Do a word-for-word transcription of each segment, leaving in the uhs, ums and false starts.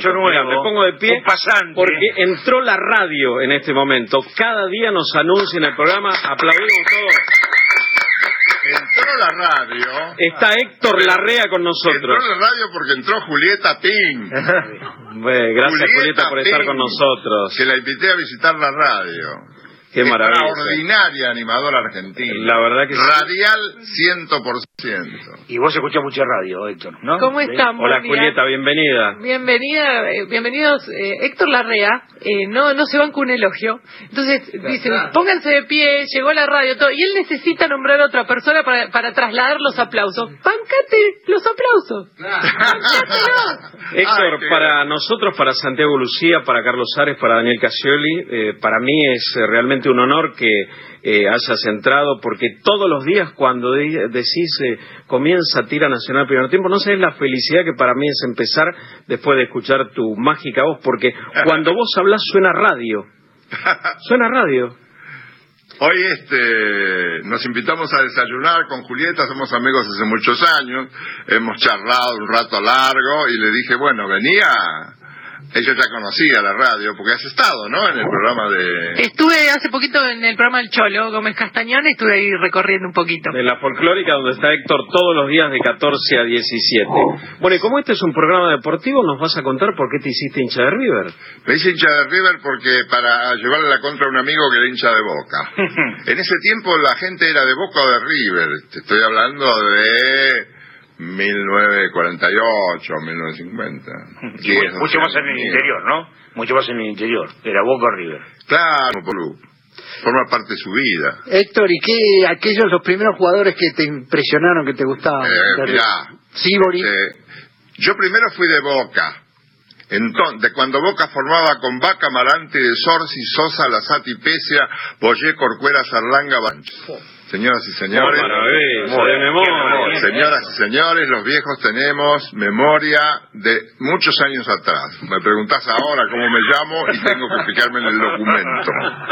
hecho nuevo. Mira, me pongo de pie un pasante. porque entró la radio en este momento. Cada día nos anuncian el programa. Aplaudimos todos. Entró la radio. Está Héctor Larrea con nosotros. Entró la radio porque entró Julieta Ping. Bueno, gracias Julieta, Julieta por estar Ping, con nosotros. Que la invité a visitar la radio. Qué maravilla. Extraordinaria animadora argentina. La verdad que Radial cien por ciento. Y vos escuchás mucha radio, Héctor, ¿no? ¿Cómo están? Hola Julieta, bienvenida. Bienvenida, eh, bienvenidos. Eh, Héctor Larrea, eh, no no se van con un elogio. Entonces dicen, pónganse de pie, llegó la radio, todo. Y él necesita nombrar a otra persona para, para trasladar los aplausos. ¡Bancate los aplausos! Héctor, Ay, para nosotros, para Santiago Lucía, para Carlos Ares, para Daniel Casioli, eh, para mí es eh, realmente un honor que eh, hayas entrado, porque todos los días cuando de, decís eh, comienza Tira Nacional primer tiempo, no sabés la felicidad que para mí es empezar después de escuchar tu mágica voz, porque cuando vos hablás suena radio, suena radio. Hoy este nos invitamos a desayunar con Julieta, somos amigos hace muchos años, hemos charlado un rato largo y le dije, bueno, venía. Ella ya conocía la radio, porque has estado, ¿no?, en el programa de... Estuve hace poquito en el programa del Cholo, Gómez Castañón, estuve ahí recorriendo un poquito. En la folclórica, donde está Héctor todos los días de catorce a diecisiete. Bueno, y como este es un programa deportivo, ¿nos vas a contar por qué te hiciste hincha de River? Me hice hincha de River porque para llevarle la contra a un amigo que era hincha de Boca. En ese tiempo la gente era de Boca o de River. Te estoy hablando de... mil novecientos cuarenta y ocho, mil novecientos cincuenta. Sí, mucho, mucho más en el interior, ¿no? Mucho más en el interior. Era Boca o River. Claro, por, forma parte de su vida. Héctor, ¿y qué aquellos los primeros jugadores que te impresionaron, que te gustaban? Eh, mirá, Sibori. Eh, yo primero fui de Boca. Entonces, de cuando Boca formaba con Vaca, Marante, de Sorsi, Sosa, Lazati, Pesia, Boyé, Corcuera, Zarlanga, Bancho. Señoras y señores, oh, de memoria. Señoras y señores, los viejos tenemos memoria de muchos años atrás. Me preguntás ahora cómo me llamo y tengo que fijarme en el documento.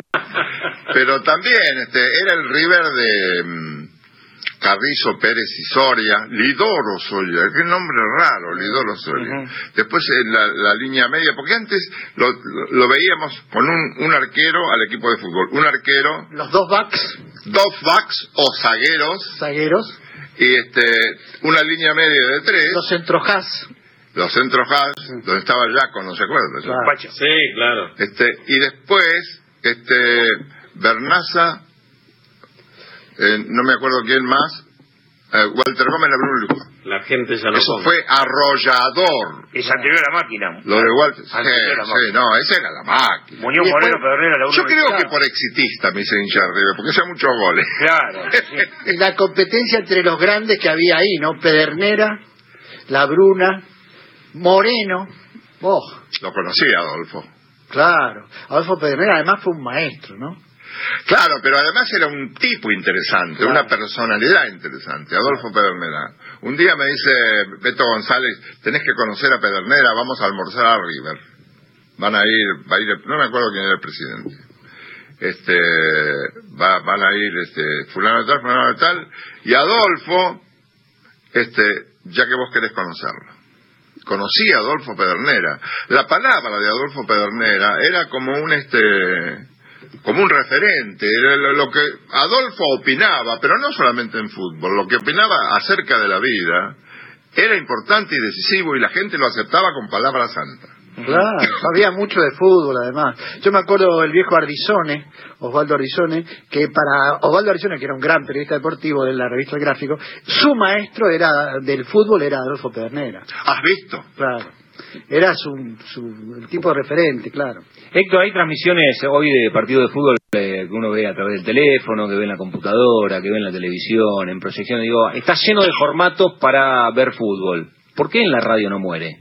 Pero también este era el River de um, Carrizo, Pérez y Soria, Lidoro Soria, qué nombre raro, Lidoro Soria. Uh-huh. Después en la, la línea media, porque antes lo, lo, lo veíamos con un, un arquero al equipo de fútbol, un arquero, los dos backs, dos backs o zagueros, zagueros, y este una línea media de tres, los centrojás, los centrojás, uh-huh. donde estaba Jaco, ¿no se acuerda? Claro. Sí, claro. Este y después este Bernaza. Eh, no me acuerdo quién más, eh, Walter Gómez, la Bruno. La gente ya lo Eso come. fue arrollador. Es anterior a la máquina. Lo de Walter, sí, la sí, no, esa era la máquina. Muñoz Moreno, Pedernera, la Yo creo que por exitista me hice hincha de River, porque hacía muchos goles. Claro. Sí. La competencia entre los grandes que había ahí, ¿no? Pedernera, la Bruna, Moreno. Oh. Lo conocía, Adolfo. Claro, Adolfo Pedernera además fue un maestro, ¿no? Claro, pero además era un tipo interesante, claro. Una personalidad interesante, Adolfo Pedernera. Un día me dice Beto González, tenés que conocer a Pedernera, vamos a almorzar a River. Van a ir, va a ir, no me acuerdo quién era el presidente. Este, va, van a ir, este, fulano de tal, fulano de tal, y Adolfo, este, ya que vos querés conocerlo. Conocí a Adolfo Pedernera. La palabra de Adolfo Pedernera era como un, este... como un referente, era lo que Adolfo opinaba, pero no solamente en fútbol, lo que opinaba acerca de la vida era importante y decisivo y la gente lo aceptaba con palabras santas. Claro, sabía mucho de fútbol además. Yo me acuerdo del viejo Ardizone, Osvaldo Ardizone, que para Osvaldo Ardizone, que era un gran periodista deportivo de la revista El Gráfico, su maestro era del fútbol era Adolfo Pedernera. ¿Has visto? Claro. Era su, su el tipo de referente, claro. Héctor, hay transmisiones hoy de partidos de fútbol eh, que uno ve a través del teléfono, que ve en la computadora, que ve en la televisión, en proyección. Digo, está lleno de formatos para ver fútbol. ¿Por qué en la radio no muere?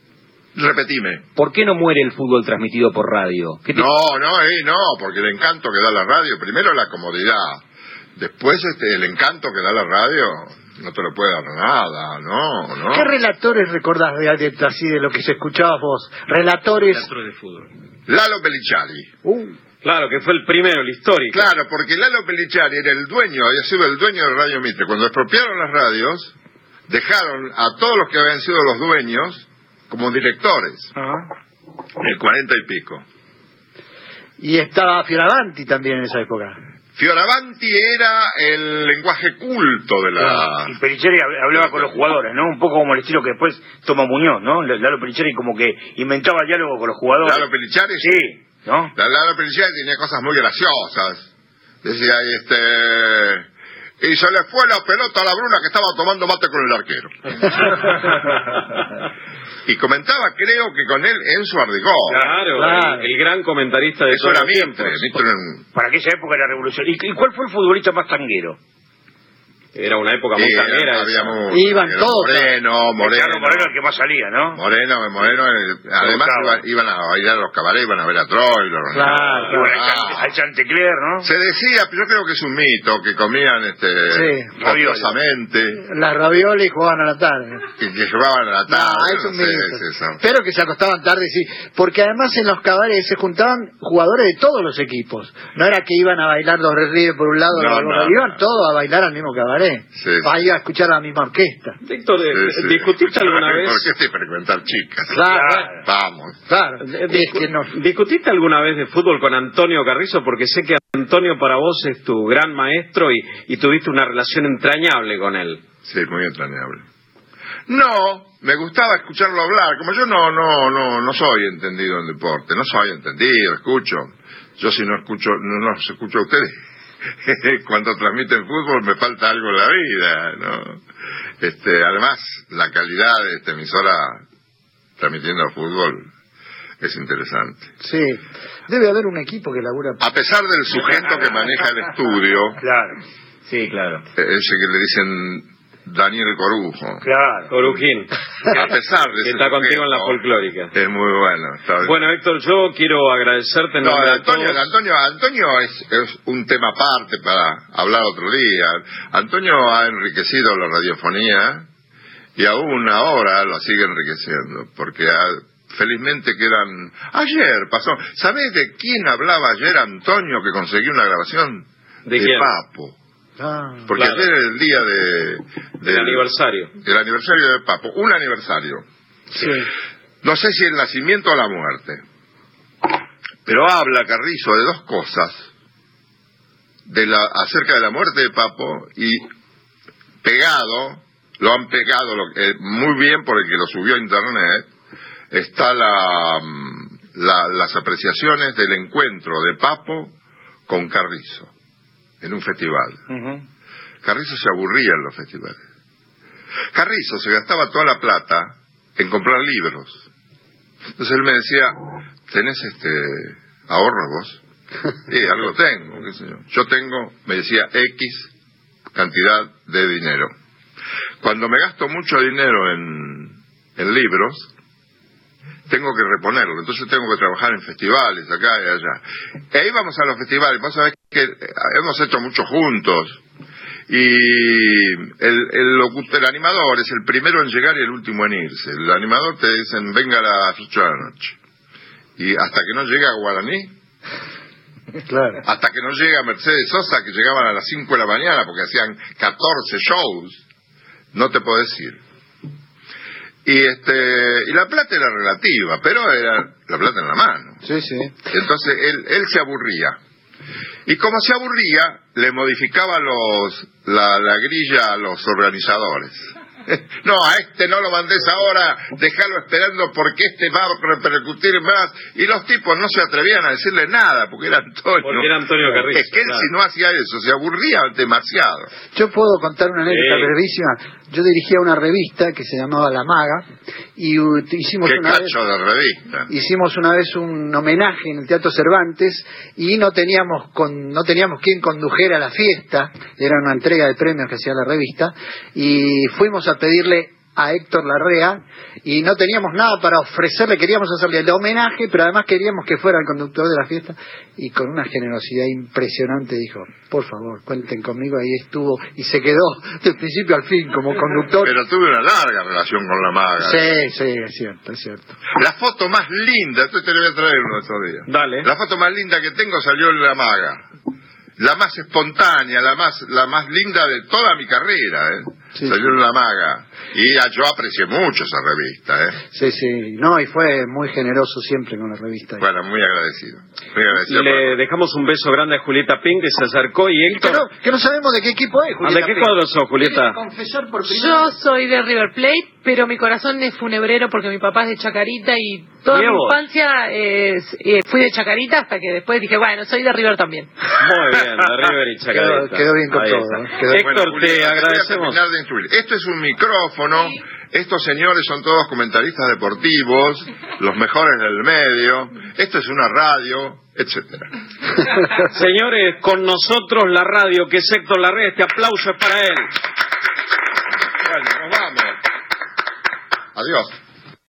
Repetime. ¿Por qué no muere el fútbol transmitido por radio? ¿Qué te... No, no, eh, no, porque el encanto que da la radio, primero la comodidad, después este el encanto que da la radio... No te lo puede dar nada, no, no. ¿Qué relatores recordás de, de, así de lo que se escuchaba vos? Relatores... Teatro de fútbol. Lalo Pellicciari. Uh. Claro, que fue el primero, el histórico. Claro, porque Lalo Pellicciari era el dueño, había sido el dueño de Radio Mitre. Cuando expropiaron las radios, dejaron a todos los que habían sido los dueños como directores, Ajá. el cuarenta y pico. Y estaba Fioravanti también en esa época. Fioravanti era el lenguaje culto de la... Y Pellicheri hablaba con los jugadores, ¿no? Un poco como el estilo que después toma Muñoz, ¿no? Lalo Pellicheri como que inventaba diálogo con los jugadores. Lalo Pellicheri, sí, ¿no? La Lalo Pellicheri tenía cosas muy graciosas. Decía, este... Y se le fue la pelota a la Bruna que estaba tomando mate con el arquero. Y comentaba, creo que con él, Enzo Ardigó. Claro, Claro. El, el gran comentarista de Eso todos era los tiempos. Mitre. Mitre en- Para aquella época era revolución. ¿Y, y cuál fue el futbolista más tanguero? Era una época muy Sí, tanguera. había esa. mucho. Iban Era todos. Moreno, Moreno. Ricardo Moreno, el que más salía, ¿no? Moreno, Moreno, eh, además gustaba. iban, iban a bailar a los cabarets, iban a ver a Troilo. Claro, Y bueno, Ah. al Chante- al Chantecler, ¿no? Se decía, pero yo creo que es un mito, que comían este Sí. copiosamente, Las ravioles jugaban a la tarde. que, que jugaban a la No, tarde. es un no sé, mito. es eso. Pero que se acostaban tarde, sí. Porque además en los cabarets se juntaban jugadores de todos los equipos. No era que iban a bailar los Red River por un lado, No, los no, iban no. todos a bailar al mismo cabaret. Sí. Ahí a escuchar a la misma orquesta. Víctor, eh, Sí, sí. ¿discutiste alguna vez? ¿Por qué estoy frecuentar chicas? Claro, Claro. Vamos. claro. Eh, Es que no- ¿Discutiste alguna vez de fútbol con Antonio Carrizo? Porque sé que Antonio para vos es tu gran maestro y, y tuviste una relación entrañable con él. Sí, muy entrañable. No, me gustaba escucharlo hablar. Como yo no, no, no, no soy entendido en deporte, no soy entendido, escucho. Yo si no escucho, no, no los escucho a ustedes. Cuando transmiten fútbol me falta algo en la vida, ¿no? Este, además, la calidad de esta emisora transmitiendo fútbol es interesante. Sí. Debe haber un equipo que labura. A pesar del sujeto que maneja el estudio, Claro, Sí, claro. eh, ese que le dicen Daniel Corujo, claro. Corujín, a pesar de que ese está contigo en la sujeto, folclórica. es muy bueno. Está bien. Bueno, Héctor, yo quiero agradecerte en No, nombre de Antonio, todos. Antonio, Antonio es, es un tema aparte para hablar otro día. Antonio ha enriquecido la radiofonía y aún ahora lo sigue enriqueciendo, porque ha- felizmente quedan... Ayer pasó... ¿Sabés de quién hablaba ayer Antonio que consiguió una grabación? ¿De quién? Papo. Ah, Porque Claro. ayer era el día de, Del del aniversario. del aniversario de Papo. Un aniversario. sí. No sé si el nacimiento o la muerte. Pero habla Carrizo de dos cosas. De la, acerca de la muerte de Papo y pegado, lo han pegado lo, eh, muy bien por el que lo subió a internet, está la, mm, la, las apreciaciones del encuentro de Papo con Carrizo en un festival. Ujú. Carrizo se aburría en los festivales. Carrizo se gastaba toda la plata en comprar libros. Entonces él me decía, ¿tenés este ahorros vos? Sí, algo tengo, qué sé yo. Yo tengo, me decía, X cantidad de dinero. Cuando me gasto mucho dinero en, en libros, tengo que reponerlo, entonces tengo que trabajar en festivales acá y allá. E íbamos a los festivales, vos sabés que hemos hecho mucho juntos, y el, el, locutor, el animador es el primero en llegar y el último en irse. El animador te dicen, venga a las ocho de la noche, y hasta que no llega Guaraní, Claro. hasta que no llega Mercedes Sosa, que llegaban a las cinco de la mañana porque hacían catorce shows, no te podés ir. Y este y la plata era relativa, pero era la plata en la mano. Sí, sí. Entonces él, él se aburría. Y como se aburría, le modificaba los la, la grilla a los organizadores. No, a este no lo mandes ahora, déjalo esperando porque este va a repercutir más. Y los tipos no se atrevían a decirle nada porque era Antonio. Porque era Antonio Carrizo, Es que él claro. si no hacía eso, se aburría demasiado. Yo puedo contar una anécdota Sí. brevísima. Yo dirigía una revista que se llamaba La Maga y uh, hicimos Qué una vez, cacho de revista. hicimos una vez un homenaje en el Teatro Cervantes y no teníamos con, no teníamos quien condujera la fiesta. Era una entrega de premios que hacía la revista y fuimos a pedirle a Héctor Larrea y no teníamos nada para ofrecerle, queríamos hacerle el homenaje, pero además queríamos que fuera el conductor de la fiesta y con una generosidad impresionante dijo, por favor, cuenten conmigo, ahí estuvo y se quedó del principio al fin como conductor. Pero tuve una larga relación con la maga. Sí, sí, es cierto, es cierto. La foto más linda, esto te lo voy a traer uno de estos días. Dale. La foto más linda que tengo salió en la maga. La más espontánea, la más la más linda de toda mi carrera, ¿eh? Sí, salió sí. en La Maga. Y yo aprecié mucho esa revista, ¿eh? Sí, sí, no, y fue muy generoso siempre con la revista. Bueno, muy agradecido. Muy agradecido Le por- dejamos un beso grande a Julieta Pink, que se acercó, y Que Héctor... no, que no sabemos de qué equipo es, Ah, Julieta. ¿de qué Pink. cuadro sos, Julieta? ¿Quiere confesar por primera Yo vez? soy de River Plate, pero mi corazón es funebrero porque mi papá es de Chacarita y toda Mirá mi vos. infancia es- eh, fui de Chacarita hasta que después dije, bueno, soy de River también. Muy bien, de River y Chacarita. Quedó- quedó bien con Ahí todo, está. ¿eh? Quedó- Héctor, Bueno, Julieta, te voy a agradecemos. terminar de instruir. Esto es un micrófono. Estos señores son todos comentaristas deportivos, los mejores del medio. Esto es una radio, etcétera. Señores, con nosotros la radio, que es Héctor Larrea. Este aplauso es para él. Bueno, nos vamos. Adiós.